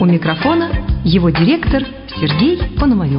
У микрофона его директор Сергей Пономарев.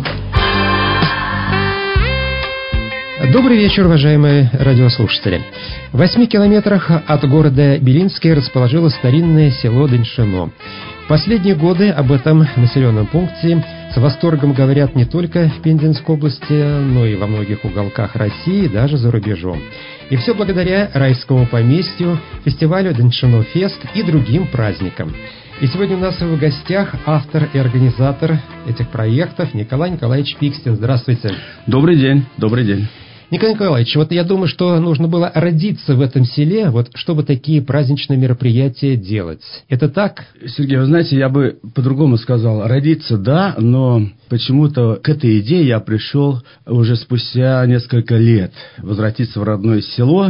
Добрый вечер, уважаемые радиослушатели. В 8 километрах от города Белинский расположилось старинное село Доньшино. В последние годы об этом населенном пункте с восторгом говорят не только в Пензенской области, но и во многих уголках России, даже за рубежом. И все благодаря райскому поместью, фестивалю Доньшино Фест и другим праздникам. И сегодня у нас в гостях автор и организатор этих проектов Николай Николаевич Пикстин. Здравствуйте. Добрый день, добрый день. Николай Николаевич, вот я думаю, что нужно было родиться в этом селе, вот чтобы такие праздничные мероприятия делать. Это так? Сергей, вы знаете, я бы по-другому сказал. Родиться, да, но почему-то к этой идее я пришел уже спустя несколько лет. Возвратиться в родное село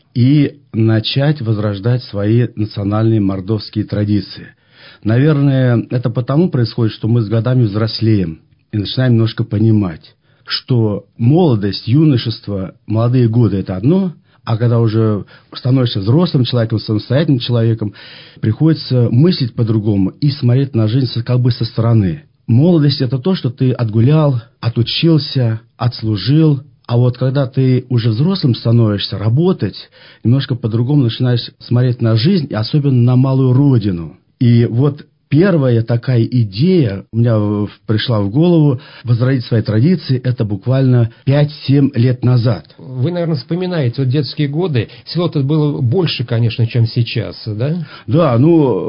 и начать возрождать свои национальные мордовские традиции. Наверное, это потому происходит, что мы с годами взрослеем и начинаем немножко понимать, что молодость, юношество, молодые годы – это одно, а когда уже становишься взрослым человеком, самостоятельным человеком, приходится мыслить по-другому и смотреть на жизнь как бы со стороны. Молодость – это то, что ты отгулял, отучился, отслужил, а вот когда ты уже взрослым становишься, работать, немножко по-другому начинаешь смотреть на жизнь, и особенно на малую родину. И вот первая такая идея у меня пришла в голову возродить свои традиции, это буквально 5-7 лет назад. Вы, наверное, вспоминаете вот детские годы. Село-то было больше, конечно, чем сейчас, да? Да,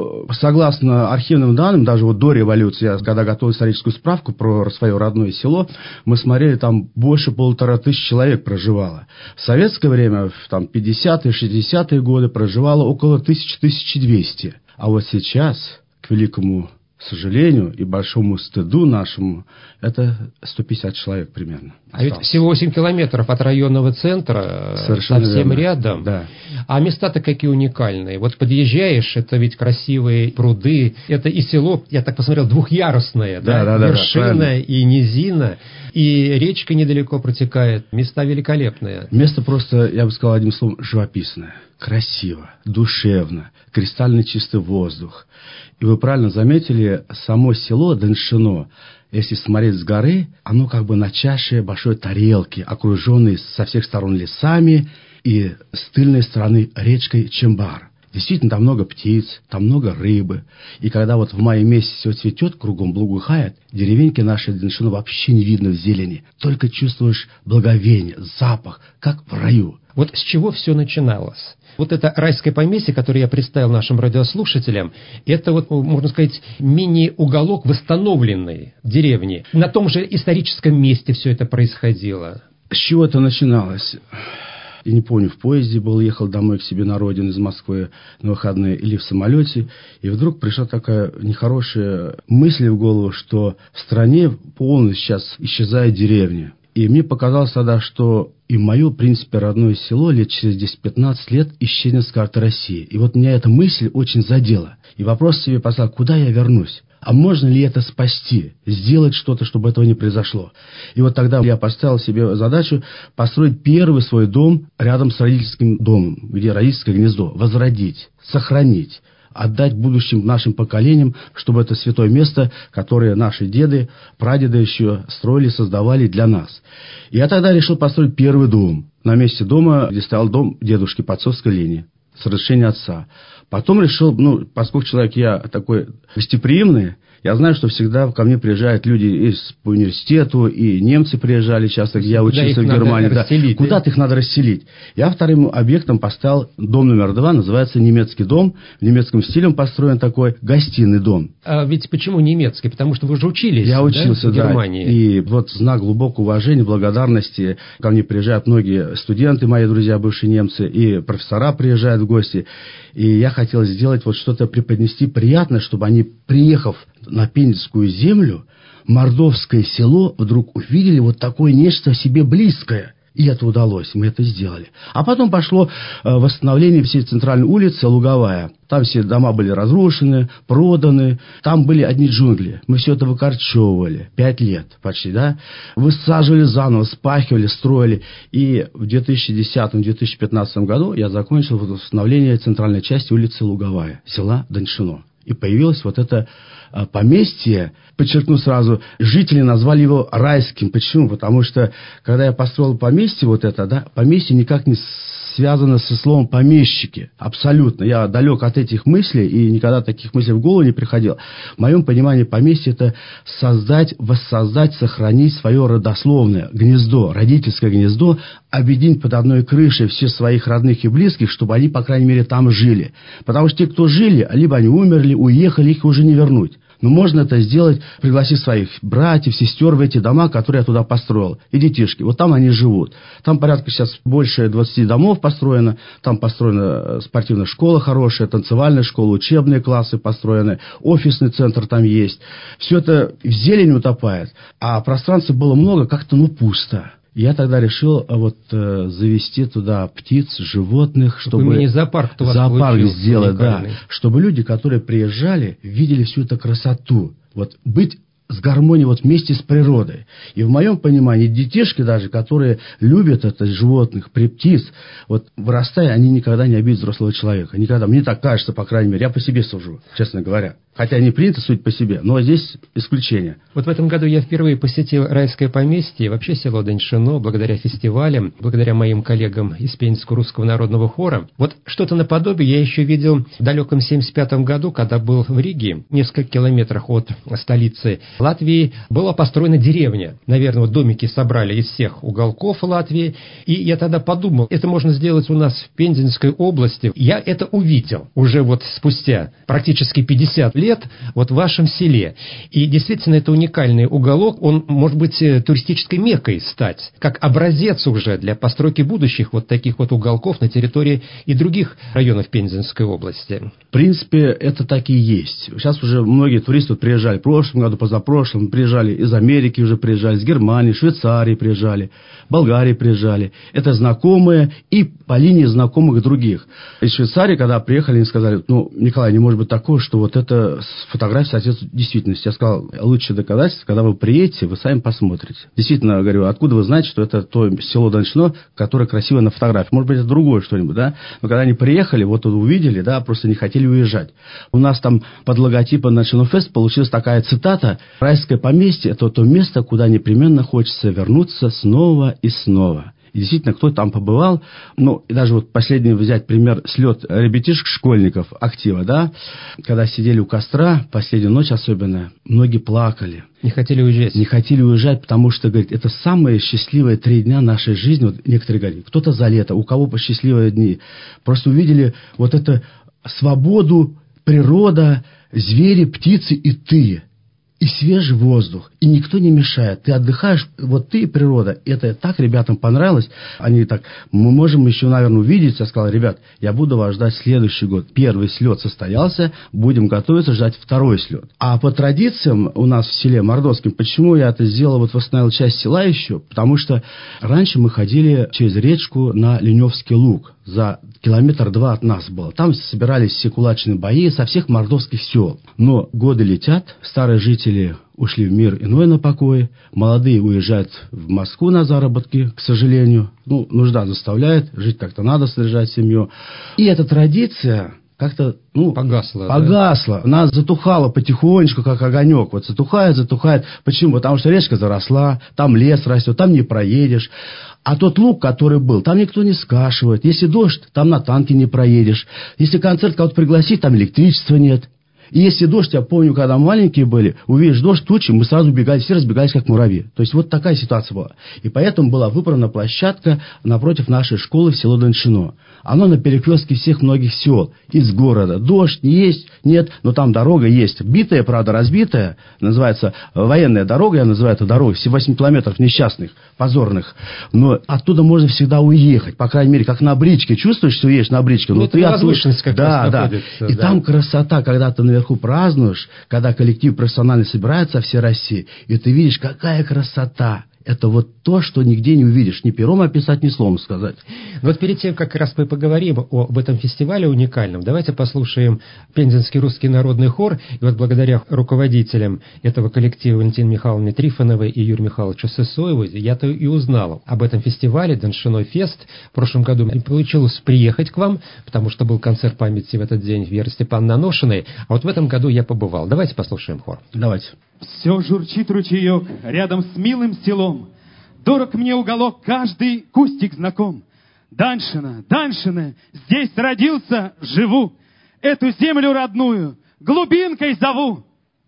согласно архивным данным, даже вот до революции, я когда готовил историческую справку про свое родное село, мы смотрели, там больше 1500 человек проживало. В советское время, там 50-е, 60-е годы проживало около 1000-1200. А вот сейчас, к великому сожалению и большому стыду нашему, это 150 человек примерно. А ведь всего 8 километров от районного центра, совершенно совсем верно. рядом. Да. А места-то какие уникальные. Вот подъезжаешь, это ведь красивые пруды. Это и село, я так посмотрел, двухъярусное. Да, вершина и низина. И речка недалеко протекает. Места великолепные. Место просто, я бы сказал одним словом, живописное. Красиво, душевно, кристально чистый воздух. И вы правильно заметили, само село Доньшино, если смотреть с горы, оно как бы на чаше большой тарелки, окруженной со всех сторон лесами и с тыльной стороны речкой Чембар. Действительно, там много птиц, там много рыбы. И когда вот в мае месяце все цветет, кругом благоухает, деревеньки нашей Доньшино вообще не видно в зелени. Только чувствуешь благовение, запах, как в раю. Вот с чего все начиналось? Вот это райское поместье, которое я представил нашим радиослушателям, это вот, можно сказать, мини-уголок восстановленной деревни. На том же историческом месте все это происходило. С чего это начиналось? Я не помню, в поезде был, ехал домой к себе на родину из Москвы на выходные или в самолете, и вдруг пришла такая нехорошая мысль в голову, что в стране полностью сейчас исчезает деревня. И мне показалось тогда, что и мое, в принципе, родное село лет через 10-15 лет исчезнет с карты России. И вот меня эта мысль очень задела. И вопрос себе поставил, куда я вернусь? А можно ли это спасти? Сделать что-то, чтобы этого не произошло? И вот тогда я поставил себе задачу построить первый свой дом рядом с родительским домом, где родительское гнездо, возродить, сохранить. Отдать будущим нашим поколениям, чтобы это святое место, которое наши деды, прадеды еще строили, создавали для нас. И я тогда решил построить первый дом на месте дома, где стоял дом дедушки по отцовской линии, с разрешения отца. Потом решил, поскольку человек я такой гостеприимный, я знаю, что всегда ко мне приезжают люди по университету, и немцы приезжали часто, где я учился в Германии. Да. Куда-то их надо расселить. Я вторым объектом поставил дом номер 2, называется немецкий дом. В немецком стиле он построен такой гостиный дом. А ведь почему немецкий? Потому что вы же учились, я учился, в Германии. Да. И вот знак глубокого уважения, благодарности. Ко мне приезжают многие студенты, мои друзья, бывшие немцы, и профессора приезжают в гости. И я хотел сделать вот что-то преподнести приятное, чтобы они, приехав на Пензенскую землю, мордовское село, вдруг увидели вот такое нечто себе близкое. И это удалось, мы это сделали. А потом пошло восстановление всей центральной улицы Луговая. Там все дома были разрушены, проданы. Там были одни джунгли. Мы все это выкорчевывали. 5 лет почти, да? Высаживали заново, спахивали, строили. И в 2010-2015 году я закончил восстановление центральной части улицы Луговая, села Доньшино. И появилось вот это поместье, подчеркну сразу, жители назвали его райским. Почему? Потому что, когда я построил поместье вот это, да, поместье никак не связано со словом «помещики». Абсолютно. Я далек от этих мыслей, и никогда таких мыслей в голову не приходило. В моем понимании поместье – это создать, воссоздать, сохранить свое родословное гнездо, родительское гнездо, объединить под одной крышей всех своих родных и близких, чтобы они, по крайней мере, там жили. Потому что те, кто жили, либо они умерли, уехали, их уже не вернуть. Но можно это сделать, пригласив своих братьев, сестер в эти дома, которые я туда построил. И детишки. Вот там они живут. Там порядка сейчас больше 20 домов построено. Там построена спортивная школа хорошая, танцевальная школа, учебные классы построены, офисный центр там есть. Все это в зелени утопает. А пространства было много, как-то пусто. Я тогда решил завести туда птиц, животных, чтобы мини-зоопарк сделать, да, чтобы люди, которые приезжали, видели всю эту красоту. Быть с гармонией вместе с природой. И в моем понимании детишки даже, которые любят это животных, птиц, вырастая, они никогда не обидят взрослого человека. Никогда. Мне так кажется, по крайней мере. Я по себе сужу, честно говоря. Хотя не принято судить по себе, но здесь исключение. В этом году я впервые посетил райское поместье, вообще село Даньшино, благодаря фестивалям, благодаря моим коллегам из Пензенского русского народного хора. Что-то наподобие я еще видел в далеком 1975 году, когда был в Риге, в нескольких километрах от столицы Латвии, была построена деревня. Наверное, домики собрали из всех уголков Латвии. И я тогда подумал, это можно сделать у нас в Пензенской области. Я это увидел уже спустя практически 50 лет в вашем селе. И действительно, это уникальный уголок. Он может быть туристической меккой стать, как образец уже для постройки будущих таких уголков на территории и других районов Пензенской области. В принципе, это так и есть. Сейчас уже многие туристы приезжали в прошлом году, позапрошлом, приезжали из Америки, уже приезжали, из Германии, Швейцарии приезжали, Болгарии приезжали. Это знакомые и по линии знакомых других. Из Швейцарии, когда приехали, они сказали, Николай, не может быть такого, что это фотография соответствует действительности. Я сказал, лучшее доказательство, когда вы приедете, вы сами посмотрите. Действительно, говорю, откуда вы знаете, что это то село Даньшино, которое красиво на фотографии. Может быть, это другое что-нибудь, да? Но когда они приехали, увидели, да, просто не хотели уезжать. У нас там под логотипом Даньшино Фест получилась такая цитата: «Райское поместье – это то место, куда непременно хочется вернуться снова и снова». И действительно, кто там побывал, и даже последний взять пример, слет ребятишек, школьников, актива, да, когда сидели у костра, последнюю ночь особенно, многие плакали. Не хотели уезжать. Не хотели уезжать, потому что, говорит, это самые счастливые 3 дня нашей жизни. Некоторые говорят, кто-то за лето, у кого счастливые дни. Просто увидели эту свободу, природа, звери, птицы и ты. И свежий воздух, и никто не мешает. Ты отдыхаешь, ты и природа. Это так ребятам понравилось. Они так, мы можем еще, наверное, увидеться. Я сказал, ребят, я буду вас ждать следующий год. Первый слет состоялся, будем готовиться ждать второй слет. А по традициям у нас в селе Мордовском, почему я это сделал, восстановил часть села еще? Потому что раньше мы ходили через речку на Леневский луг. За 1-2 километра от нас было. Там собирались все кулачные бои со всех мордовских сел. Но годы летят, старые жители ушли в мир иной на покой, молодые уезжают в Москву на заработки, к сожалению. Нужда заставляет, жить как-то надо, содержать семью. И эта традиция как-то, погасла. Да? Она затухала потихонечку, как огонек. Затухает. Почему? Потому что речка заросла, там лес растет, там не проедешь. А тот луг, который был, там никто не скашивает. Если дождь, там на танке не проедешь. Если концерт кого-то пригласить, там электричества нет. И если дождь, я помню, когда маленькие были, увидишь дождь, тучи, мы сразу бегали, все разбегались, как муравьи. То есть, такая ситуация была. И поэтому была выбрана площадка напротив нашей школы в село Даньшино. Оно на перекрестке всех многих сел из города. Дождь есть, нет, но там дорога есть. Битая, правда, разбитая, называется военная дорога, я называю это дорогой, все 8 километров несчастных, позорных. Но оттуда можно всегда уехать, по крайней мере, как на бричке. Чувствуешь, что едешь на бричке? Это возвышенность как раз находится. И там красота, когда ты наверху празднуешь, когда коллектив профессиональный собирается со всей России, и ты видишь, какая красота. это вот то, что нигде не увидишь. Ни пером описать, ни словом сказать. Но вот перед тем, как раз мы поговорим об этом фестивале уникальном, давайте послушаем Пензенский русский народный хор. И вот благодаря руководителям этого коллектива Валентине Михайловне Трифоновой и Юрию Михайловичу Сысоеву я-то и узнал об этом фестивале Доншино Фест. В прошлом году получилось приехать к вам, потому что был концерт памяти в этот день Веры Степановны Аношиной. А вот в этом году я побывал. Давайте послушаем хор. Давайте. Все журчит ручеек рядом с милым селом. Дорог мне уголок, каждый кустик знаком. Даншина, Даншина, здесь родился, живу. Эту землю родную глубинкой зову.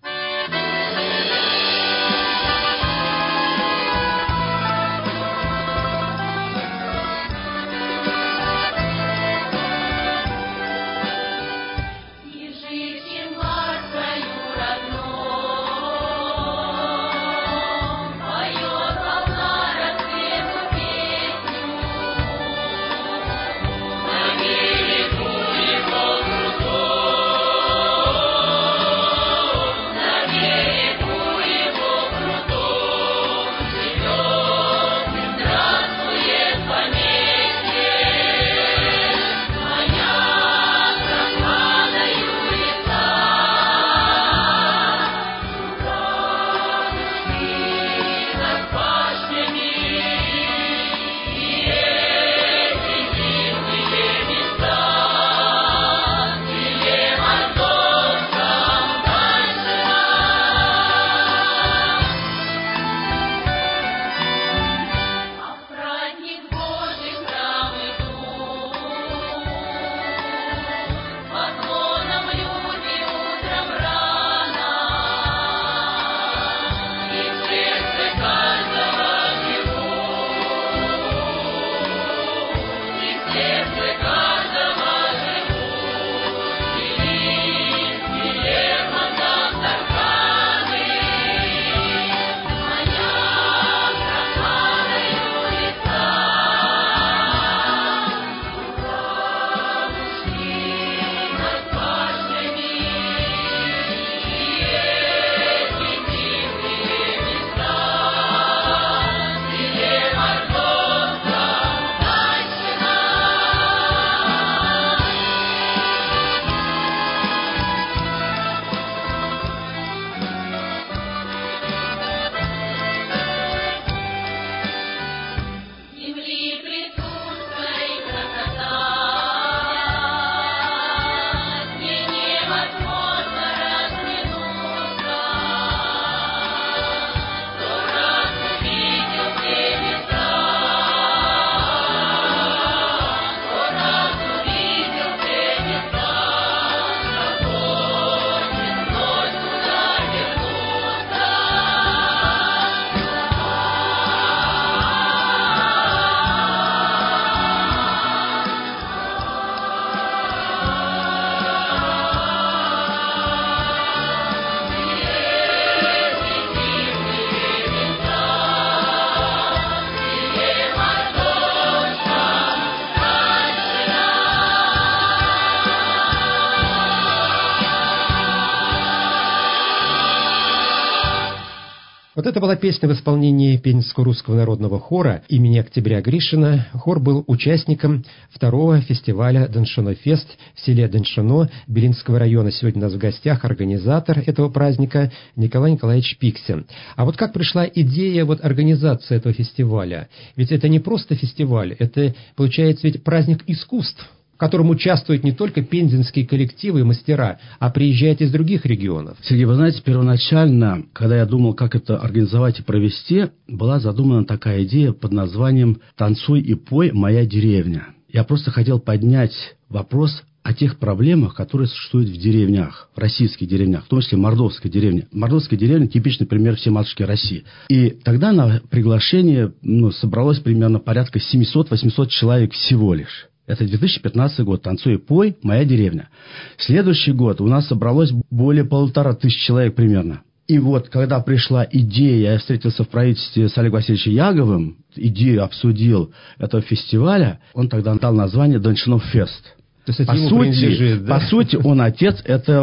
Вот это была песня в исполнении Пензенского русского народного хора имени Октября Гришина. Хор был участником второго фестиваля Доншино Фест в селе Доншино Белинского района. Сегодня у нас в гостях организатор этого праздника Николай Николаевич Пиксин. А вот как пришла идея организации этого фестиваля? Ведь это не просто фестиваль, это, получается, ведь праздник искусств, в котором участвуют не только пензенские коллективы и мастера, а приезжают из других регионов. Сергей, вы знаете, первоначально, когда я думал, как это организовать и провести, была задумана такая идея под названием «Танцуй и пой, моя деревня». Я просто хотел поднять вопрос о тех проблемах, которые существуют в деревнях, в российских деревнях, в том числе Мордовская деревня. Мордовская деревня – типичный пример всей матушки России. И тогда на приглашение собралось примерно порядка 700-800 человек всего лишь. Это 2015 год. «Танцуй и пой, моя деревня». Следующий год у нас собралось более 1500 человек примерно. И вот, когда пришла идея, я встретился в правительстве с Олегом Васильевичем Яговым, идею обсудил этого фестиваля, он тогда дал название «Доншино Фест». То есть это ему принадлежит, да? По сути, он отец этого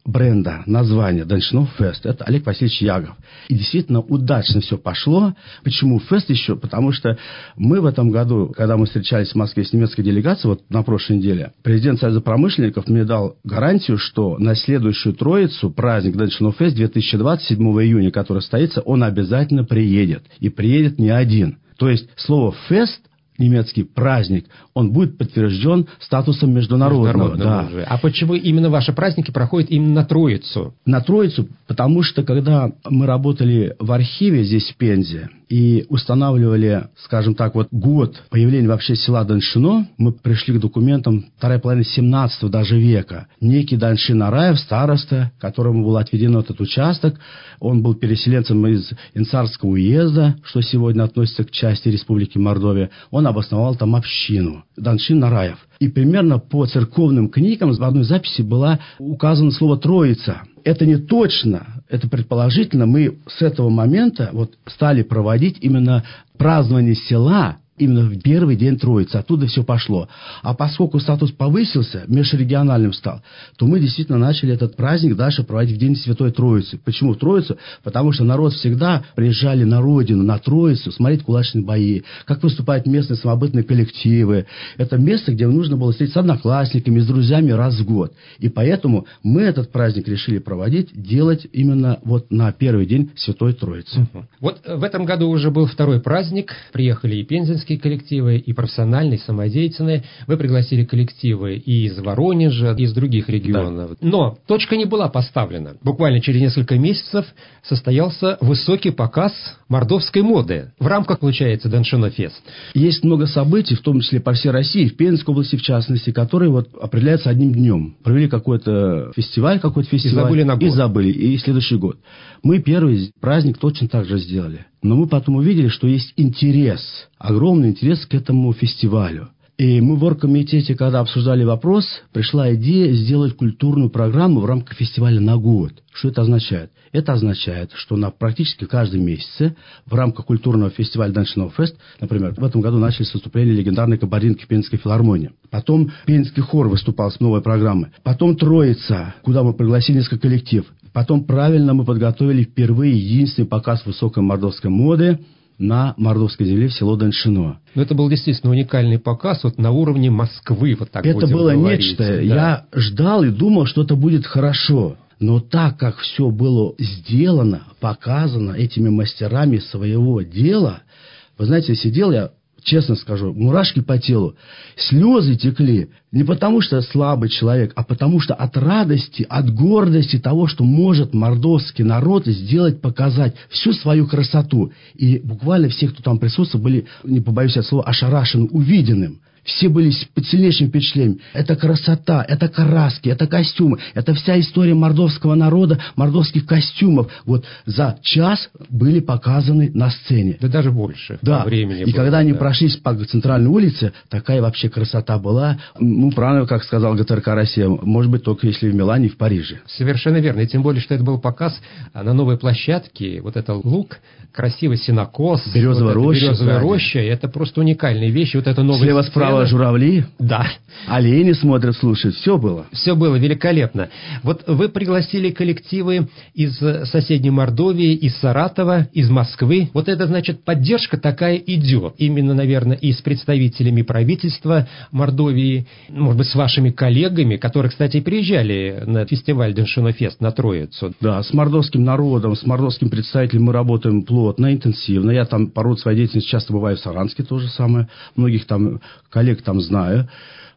бренда, названия Доншино Фест – это Олег Васильевич Ягов. И действительно удачно все пошло. Почему Фест еще? Потому что мы в этом году, когда мы встречались в Москве с немецкой делегацией, вот на прошлой неделе, президент Союза промышленников мне дал гарантию, что на следующую Троицу, праздник Доншино Фест 2020, 7 июня, который состоится, он обязательно приедет. И приедет не один. То есть слово «фест», немецкий праздник, он будет подтвержден статусом международного. Да. А почему именно ваши праздники проходят именно на Троицу? На Троицу, потому что когда мы работали в архиве здесь, в Пензе, и устанавливали, скажем так, вот год появления вообще села Доншино, мы пришли к документам второй половины 17 даже века. Некий Даншин Араев, староста, которому был отведен этот участок, он был переселенцем из Инцарского уезда, что сегодня относится к части Республики Мордовия. Он обосновал там общину. Даншин Араев. И примерно по церковным книгам в одной записи было указано слово «Троица». Это не точно, это предположительно. Мы с этого момента вот стали проводить именно празднование села именно в первый день Троицы. Оттуда все пошло. А поскольку статус повысился, межрегиональным стал, то мы действительно начали этот праздник дальше проводить в день Святой Троицы. Почему Троицу? Потому что народ всегда приезжали на родину, на Троицу, смотреть кулачные бои, как выступают местные самобытные коллективы. Это место, где нужно было встретиться с одноклассниками, с друзьями раз в год. И поэтому мы этот праздник решили проводить, делать именно вот на первый день Святой Троицы. Вот в этом году уже был второй праздник. Приехали и пензенские коллективы, и профессиональные, и самодеятельные. Вы пригласили коллективы и из Воронежа, и из других регионов. Да. Но точка не была поставлена. Буквально через несколько месяцев состоялся высокий показ мордовской моды в рамках, получается, Доншино Фест. Есть много событий, в том числе по всей России, в Пензенской области в частности, которые вот определяются одним днем. Провели какой-то фестиваль. И забыли на год. И забыли. И следующий год. Мы первый праздник точно так же сделали. Но мы потом увидели, что есть интерес, огромный интерес к этому фестивалю. И мы в оргкомитете, когда обсуждали вопрос, пришла идея сделать культурную программу в рамках фестиваля на год. Что это означает? Это означает, что на практически каждом месяце в рамках культурного фестиваля Доншино Фест, например, в этом году начались выступления легендарной кабардинки Пензенской филармонии. Потом Пензенский хор выступал с новой программой. Потом Троица, куда мы пригласили несколько коллектив. Потом правильно мы подготовили впервые единственный показ высокой мордовской моды на мордовской земле в село Доншино. Но это был действительно уникальный показ вот на уровне Москвы. Вот так это было говорить. Нечто. Да. Я ждал и думал, что это будет хорошо. Но так как все было сделано, показано этими мастерами своего дела, вы знаете, сидел я, честно скажу, мурашки по телу, слезы текли. Не потому что слабый человек, а потому что от радости, от гордости того, что может мордовский народ сделать, показать всю свою красоту. И буквально все, кто там присутствовал, были, не побоюсь этого слова, ошарашены увиденным. Все были под сильнейшим впечатлением. Это красота, это краски, это костюмы. Это вся история мордовского народа, мордовских костюмов. Вот за час были показаны на сцене. Да даже больше. Да. Времени и было, когда они прошлись по центральной улице, такая вообще красота была. Ну, правильно, как сказал ГТРК «Россия», может быть, только если в Милане и в Париже. Совершенно верно. И тем более, что это был показ на новой площадке. Вот это луг, красивый сенокос. Березовая роща. Это просто уникальные вещи. Вот это новая слева справа журавли, да. Олени смотрят, слушают, все было. Все было великолепно. Вот вы пригласили коллективы из соседней Мордовии, из Саратова, из Москвы. Вот это, значит, поддержка такая идет. Именно, наверное, и с представителями правительства Мордовии, может быть, с вашими коллегами, которые, кстати, приезжали на фестиваль Доншино Фест на Троицу. Да, с мордовским народом, с мордовским представителем мы работаем плотно, интенсивно. Я там по роду своей деятельности часто бываю в Саранске, то же самое. Многих там коллег там знаю.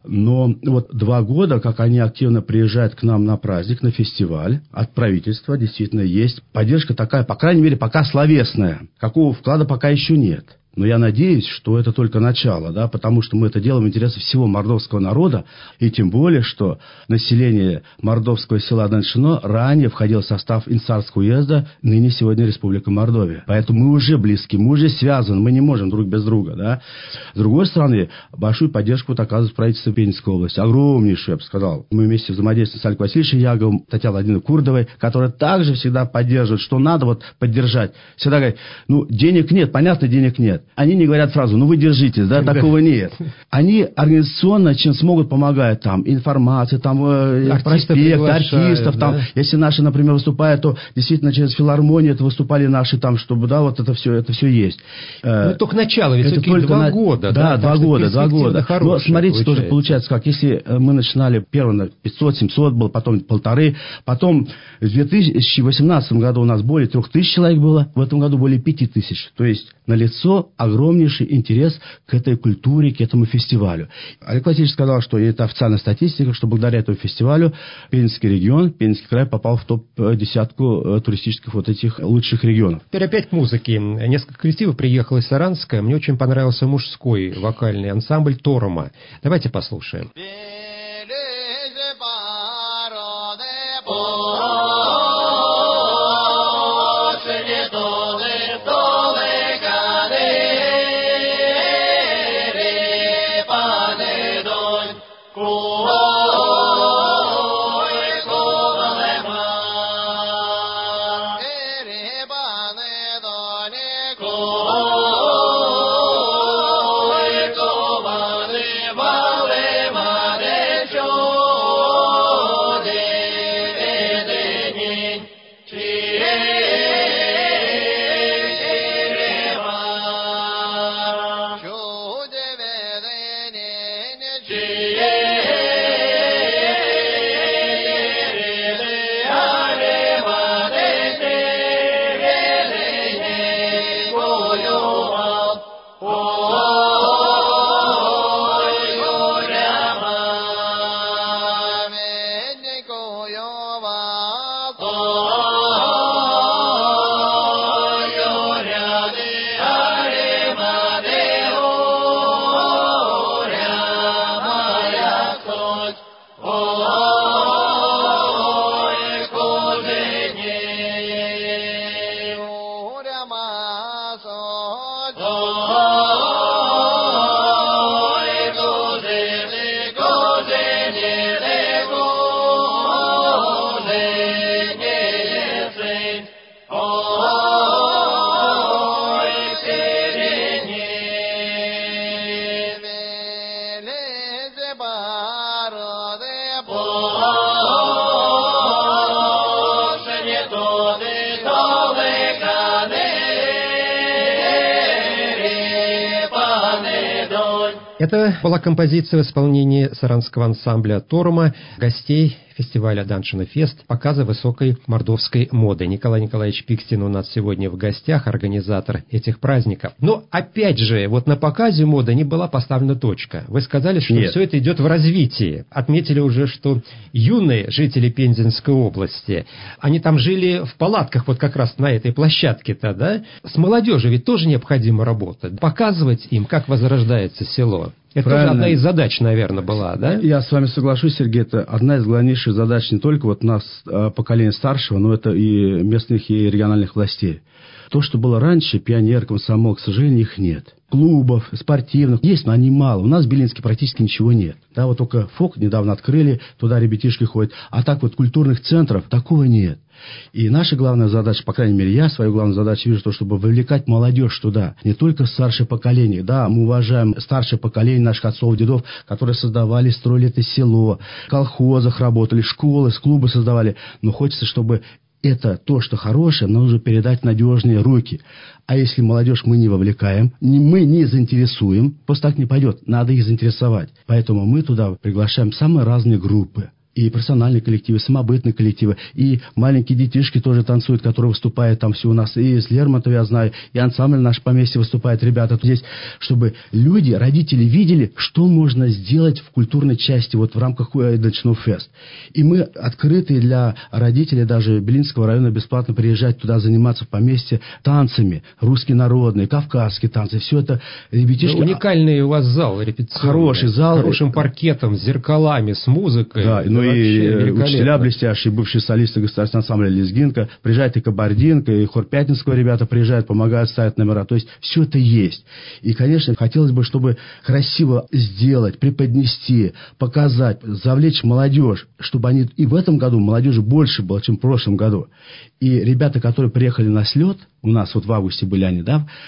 Но вот 2 года, как они активно приезжают к нам на праздник, на фестиваль, от правительства действительно есть поддержка такая, по крайней мере, пока словесная. Какого вклада пока еще нет. Но я надеюсь, что это только начало, да, потому что мы это делаем в интересах всего мордовского народа, и тем более, что население мордовского села Доншино ранее входило в состав Инцарского уезда, ныне сегодня Республика Мордовия. Поэтому мы уже близки, мы уже связаны, мы не можем друг без друга, да. С другой стороны, большую поддержку вот оказывает правительство Пензенской области, огромнейшую, я бы сказал. Мы вместе взаимодействуем с Олегом Васильевичем Яговым, Татьяной Владимировной Курдовой, которая также всегда поддерживает, что надо вот поддержать. Всегда говорит, ну, денег нет, понятно, денег нет. Они не говорят сразу, ну вы держитесь, да, такого нет. Они организационно чем смогут помогают, там, информация, там, проспект, артистов, там, да? Если наши, например, выступают, то действительно через филармонию это выступали наши там, чтобы, да, вот это все есть. Ну, только начало, ведь это только 2 года. Да, 2 года. Но смотрите, получается. тоже получается как, если мы начинали первое 500-700 было, потом 1500, потом в 2018 году у нас более 3000 человек было, в этом году более 5000. То есть налицо огромнейший интерес к этой культуре, к этому фестивалю. Олег Васильевич сказал, что это официальная статистика, что благодаря этому фестивалю Пензенский регион, Пензенский край попал в топ-10 туристических вот этих лучших регионов. Теперь опять к музыке. Несколько коллективов приехало из Саранска. Мне очень понравился мужской вокальный ансамбль «Торома». Давайте послушаем. Это была композиция в исполнении саранского ансамбля «Торома», гостей фестиваля «Даншино Фест», показа высокой мордовской моды. Николай Николаевич Пикстин у нас сегодня в гостях, организатор этих праздников. Но опять же, вот на показе моды не была поставлена точка. Вы сказали, что все это идет в развитии. Отметили уже, что юные жители Пензенской области, они там жили в палатках вот как раз на этой площадке-то, да? С молодежью ведь тоже необходимо работать, показывать им, как возрождается село. Это тоже одна из задач, наверное, была, да? Я с вами соглашусь, Сергей, это одна из главнейших задач не только вот нас, поколения старшего, но это и местных, и региональных властей. То, что было раньше, пионер, комсомол, к сожалению, их нет. Клубов, спортивных есть, но они мало. У нас в Белинске практически ничего нет. Да, вот только ФОК недавно открыли, туда ребятишки ходят. А так вот культурных центров такого нет. И наша главная задача, по крайней мере, я свою главную задачу вижу, то, чтобы вовлекать молодежь туда. Не только старшее поколение. Да, мы уважаем старшее поколение наших отцов, дедов, которые создавали, строили это село, в колхозах работали, школы, клубы создавали. Но хочется, чтобы это то, что хорошее, нужно передать в надежные руки. А если молодежь мы не вовлекаем, мы не заинтересуем, просто так не пойдет. Надо их заинтересовать. Поэтому мы туда приглашаем самые разные группы. И профессиональные коллективы, самобытные коллективы, и маленькие детишки тоже танцуют, которые выступают там все у нас. И из Лермонтова я знаю, и ансамбль наш поместье выступает, ребята здесь, чтобы люди, родители видели, что можно сделать в культурной части, вот в рамках Даншино Фест. И мы открыты для родителей даже Белинского района бесплатно приезжать туда, заниматься в поместье танцами, русские народные, кавказские танцы, все это ребятишки. Да, уникальный у вас зал репетиционный. Хороший зал. С хорошим паркетом, с зеркалами, с музыкой. Да, ну и учителя блестящие, бывшие солисты государственного ансамбля «Лезгинка», приезжает и Кабардинка, и хор Пятницкого ребята приезжают, помогают, ставят номера. То есть все это есть. И, конечно, хотелось бы, чтобы красиво сделать, преподнести, показать, завлечь молодежь, чтобы они и в этом году молодежи больше было, чем в прошлом году. И ребята, которые приехали на слет, у нас вот в августе были они, да,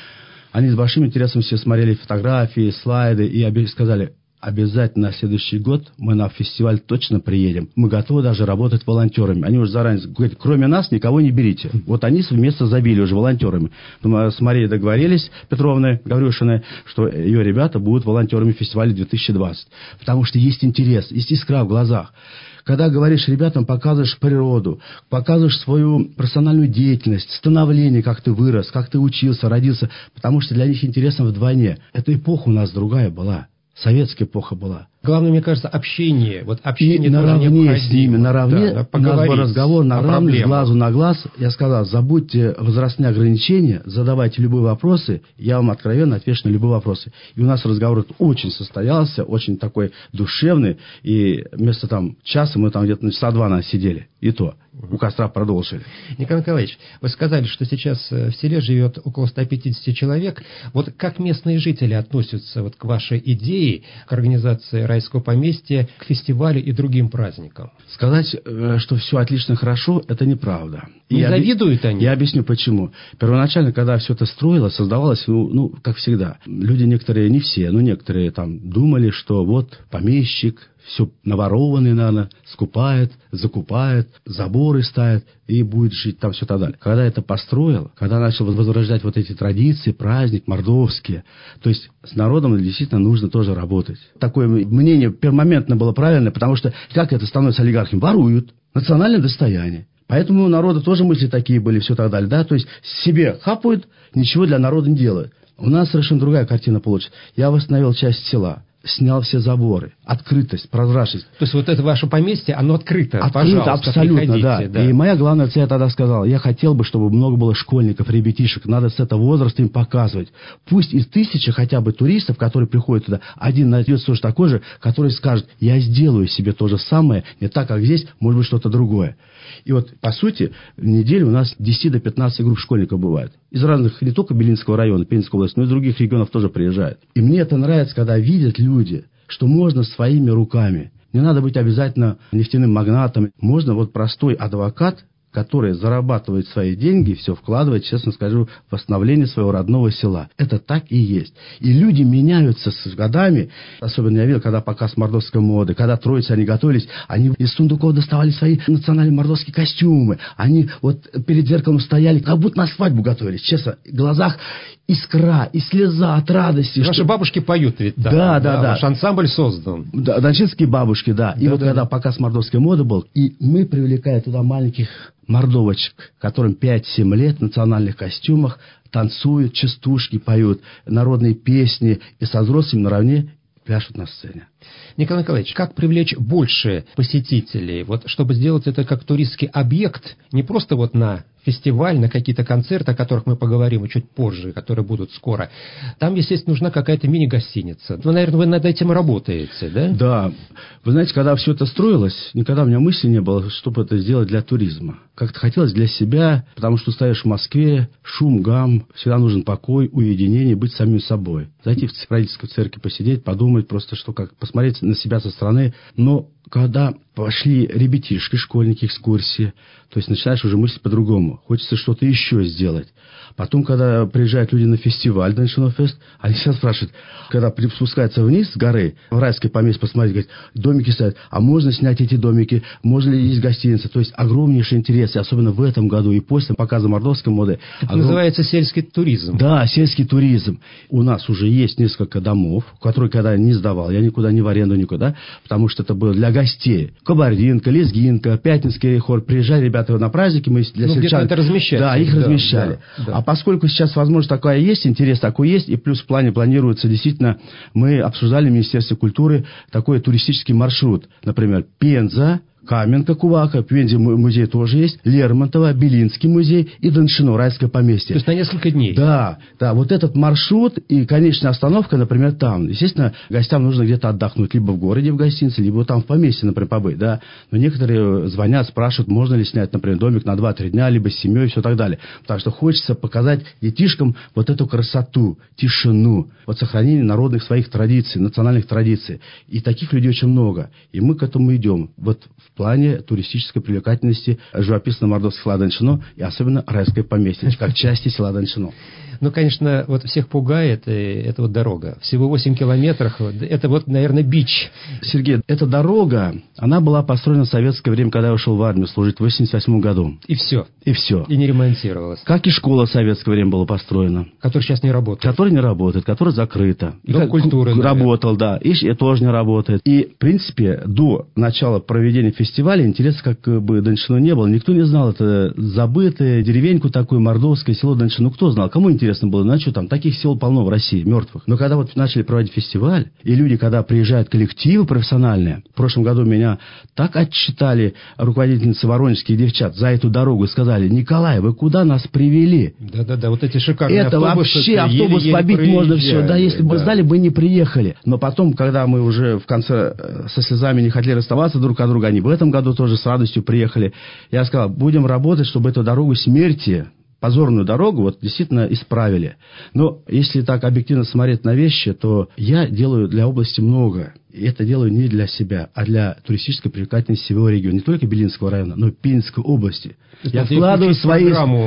Они с большим интересом все смотрели фотографии, слайды и сказали: обязательно на следующий год мы на фестиваль точно приедем. Мы готовы даже работать волонтерами. Они уже заранее говорят: кроме нас никого не берите. Вот они вместо забили уже волонтерами. Мы с Марией договорились, Петровной, Гаврюшиной, что ее ребята будут волонтерами фестиваля 2020. Потому что есть интерес, есть искра в глазах. Когда говоришь ребятам, показываешь природу, показываешь свою профессиональную деятельность, становление, как ты вырос, как ты учился, родился. Потому что для них интересно вдвойне. Эта эпоха у нас другая была. Советская эпоха была. Главное, мне кажется, общение. Вот общение и наравне с ними, наравне, да, у нас был разговор наравне, с глазу на глаз. Я сказал: забудьте возрастные ограничения, задавайте любые вопросы, я вам откровенно отвечу на любые вопросы. И у нас разговор очень состоялся, очень такой душевный, и вместо часа мы где-то на часа 2 сидели, и то. У костра продолжили. Николай Николаевич, вы сказали, что сейчас в селе живет около 150 человек. Вот как местные жители относятся к вашей идее, к организации райского поместья, к фестивалю и другим праздникам? Сказать, что все отлично, хорошо, это неправда. Не завидуют они? Я объясню, почему. Первоначально, когда все это строилось, создавалось, как всегда. Люди некоторые, не все, но некоторые думали, что вот помещик, все наворованное, наверное, скупает, закупает, заборы ставит и будет жить там все так далее. Когда это построил, когда начал возрождать вот эти традиции, праздник, мордовские, то есть с народом действительно нужно тоже работать. Такое мнение пермоментно было правильное, потому что как это становится олигархами? Воруют. Национальное достояние. Поэтому у народа тоже мысли такие были, все так далее. Да? То есть себе хапают, ничего для народа не делают. У нас совершенно другая картина получится. Я восстановил часть села. Снял все заборы, открытость, прозрачность. То есть вот это ваше поместье, оно открыто, пожалуйста, абсолютно, да. И моя главная цель, я тогда сказал, я хотел бы, чтобы много было школьников, ребятишек, надо с этого возраста им показывать. Пусть из 1000 хотя бы туристов, которые приходят туда, один найдется тоже такой же, который скажет: я сделаю себе то же самое, не так, как здесь, может быть, что-то другое. И вот, по сути, в неделю у нас 10 до 15 групп школьников бывает. Из разных, не только Белинского района, Пензенской области, но и других регионов тоже приезжают. И мне это нравится, когда видят люди, что можно своими руками. Не надо быть обязательно нефтяным магнатом. Можно простой адвокат, который зарабатывает свои деньги, все вкладывает, честно скажу, в восстановление своего родного села. Это так и есть. И люди меняются с годами. Особенно я видел, когда показ мордовской моды, когда троицы они готовились, они из сундуков доставали свои национальные мордовские костюмы. Они перед зеркалом стояли, как будто на свадьбу готовились. Честно, в глазах искра и слеза от радости. Ваши бабушки поют ведь там. Да. Ваш ансамбль создан. Да, дончинские бабушки, да. И когда показ мордовской моды был, и мы привлекали туда маленьких мордовочек, которым 5-7 лет, в национальных костюмах, танцуют, частушки поют, народные песни, и со взрослыми наравне пляшут на сцене. Николай Николаевич, как привлечь больше посетителей, чтобы сделать это как туристский объект, не просто на фестиваль, на какие-то концерты, о которых мы поговорим чуть позже, которые будут скоро. Там, естественно, нужна какая-то мини-гостиница. Наверное, вы над этим работаете, да? Да. Вы знаете, когда все это строилось, никогда у меня мысли не было, чтобы это сделать для туризма. Как-то хотелось для себя, потому что стоишь в Москве, шум, гам, всегда нужен покой, уединение, быть самим собой. Зайти в родительскую церковь, посидеть, подумать, просто посмотреть на себя со стороны. Но когда пошли ребятишки, школьники, экскурсии, то есть начинаешь уже мыслить по-другому. Хочется что-то еще сделать. Потом, когда приезжают люди на фестиваль, Дончино-фест, они всегда спрашивают, когда спускаются вниз с горы, в райское поместье посмотреть, говорят, домики стоят, а можно снять эти домики, можно ли есть гостиница? То есть огромнейший интерес, и особенно в этом году и после показа мордовской моды. Это называется сельский туризм. Да, сельский туризм. У нас уже есть несколько домов, которые когда не сдавал, я никуда не в аренду, никуда, потому что это было для гостей. Кабардинка, Лезгинка, Пятницкий хор. Приезжали ребята на праздники, мы для сельчан... это размещали. Да, их размещали. Да. А поскольку сейчас возможность такая есть, интерес такой есть, и плюс в плане планируется, действительно, мы обсуждали в Министерстве культуры такой туристический маршрут. Например, Пенза, Каменка, Кувака, в Пензе музей тоже есть, Лермонтова, Белинский музей и Дончино, райское поместье. То есть на несколько дней. Да, вот этот маршрут и конечная остановка, например, там. Естественно, гостям нужно где-то отдохнуть, либо в городе в гостинице, либо там в поместье, например, побыть, да. Но некоторые звонят, спрашивают, можно ли снять, например, домик на 2-3 дня, либо с семьей и все так далее. Потому что хочется показать детишкам эту красоту, тишину, сохранение народных своих традиций, национальных традиций. И таких людей очень много. И мы к этому идем. В плане туристической привлекательности живописного мордовского села Дончино и особенно райское поместье, как части села Дончино. Ну, конечно, вот всех пугает эта вот дорога. Всего 8 километров. Это вот, наверное, бич. Сергей, эта дорога, она была построена в советское время, когда я ушел в армию служить в 1988 году. И все. И все. И не ремонтировалась. Как и школа в советское время была построена. Которая сейчас не работает. Которая не работает, которая закрыта. Дом культуры. Работал, да. И тоже не работает. И, в принципе, до начала проведения фестиваля интереса как бы Даньшино не было. Никто не знал, это забытое, деревеньку такую, мордовское село Даньшино. Кто знал? Кому интересно было? Ну, а что там? Таких сел полно в России, мертвых. Но когда вот начали проводить фестиваль, и люди, когда приезжают коллективы профессиональные, в прошлом году меня так отчитали руководительницы воронежских девчат за эту дорогу, сказали: Николай, вы куда нас привели? Да-да-да, вот эти шикарные это автобусы. Вообще автобус побить можно все. Да, если бы знали, бы не приехали. Но потом, когда мы уже в конце со слезами не хотели расставаться друг от друга, они в этом году тоже с радостью приехали. Я сказал: будем работать, чтобы эту дорогу смерти, позорную дорогу, вот действительно исправили. Но если так объективно смотреть на вещи, то я делаю для области много. И это делаю не для себя, а для туристической привлекательности всего региона. Не только Белинского района, но и Пензенской области. Я вкладываю свои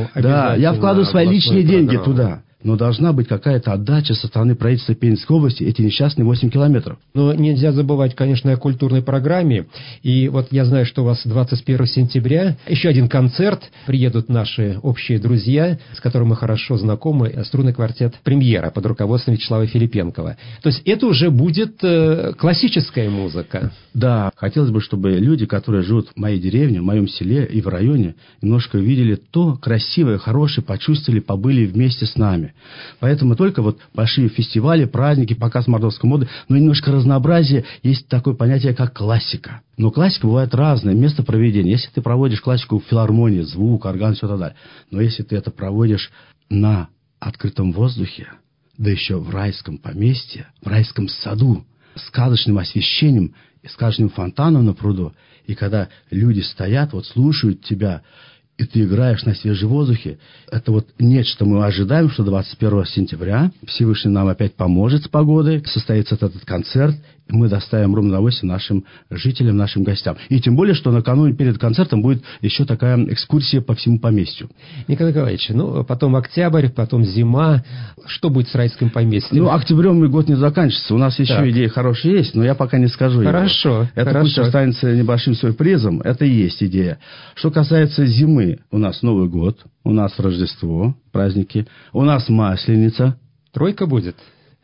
личные деньги туда. Но должна быть какая-то отдача со стороны правительства Пензенской области, эти несчастные 8 километров. Но нельзя забывать, конечно, о культурной программе. И вот я знаю, что у вас 21 сентября еще один концерт. Приедут наши общие друзья, с которыми мы хорошо знакомы, струнный квартет «Премьера» под руководством Вячеслава Филипенкова. То есть это уже будет классическая музыка. Да, хотелось бы, чтобы люди, которые живут в моей деревне, в моем селе и в районе, немножко увидели то красивое, хорошее, почувствовали, побыли вместе с нами. Поэтому только вот большие фестивали, праздники, показ мордовской моды, но немножко разнообразие. Есть такое понятие, как классика. Но классика бывает разная, место проведения. Если ты проводишь классику в филармонии, звук, орган, все так далее. Но если ты это проводишь на открытом воздухе, да еще в райском поместье, в райском саду, с сказочным освещением и сказочным фонтаном на пруду, и когда люди стоят, вот слушают тебя, и ты играешь на свежем воздухе, это вот нечто мы ожидаем, что 21 сентября Всевышний нам опять поможет с погодой, состоится этот концерт, и мы доставим ровно удовольствие нашим жителям, нашим гостям. И тем более, что накануне перед концертом будет еще такая экскурсия по всему поместью. Николай Николаевич, потом октябрь, потом зима. Что будет с райским поместьем? Октябрем год не заканчивается. У нас еще идеи хорошие есть, но я пока не скажу. Хорошо. Это пусть останется небольшим сюрпризом. Это и есть идея. Что касается зимы, у нас Новый год, у нас Рождество, праздники, у нас Масленица. Тройка будет?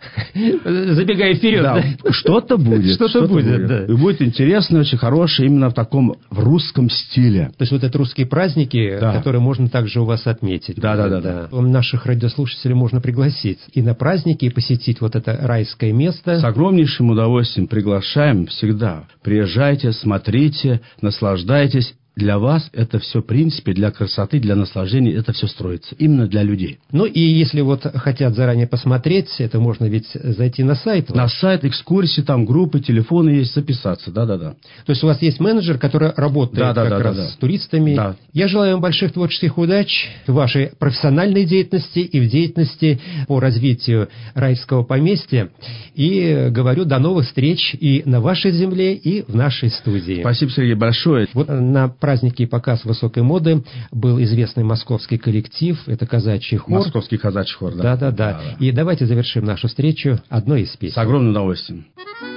Забегая вперед. Да, что-то будет. Что-то будет, да. И будет интересно, очень хорошее, именно в русском стиле. То есть вот это русские праздники, которые можно также у вас отметить. Да. Наших радиослушателей можно пригласить и на праздники, и посетить вот это райское место. С огромнейшим удовольствием приглашаем всегда. Приезжайте, смотрите, наслаждайтесь. Для вас это все, в принципе, для красоты, для наслаждения, это все строится. Именно для людей. Ну и если вот хотят заранее посмотреть, это можно ведь зайти на сайт. На сайт, экскурсии, там группы, телефоны есть, записаться. Да. То есть у вас есть менеджер, который работает с туристами. Да. Я желаю вам больших творческих удач в вашей профессиональной деятельности и в деятельности по развитию райского поместья. И говорю, до новых встреч и на вашей земле, и в нашей студии. Спасибо, Сергей, большое. Вот на праздники и показ высокой моды был известный московский коллектив, это казачий хор. Московский казачий хор, да. Да. И давайте завершим нашу встречу одной из песен. С огромным удовольствием.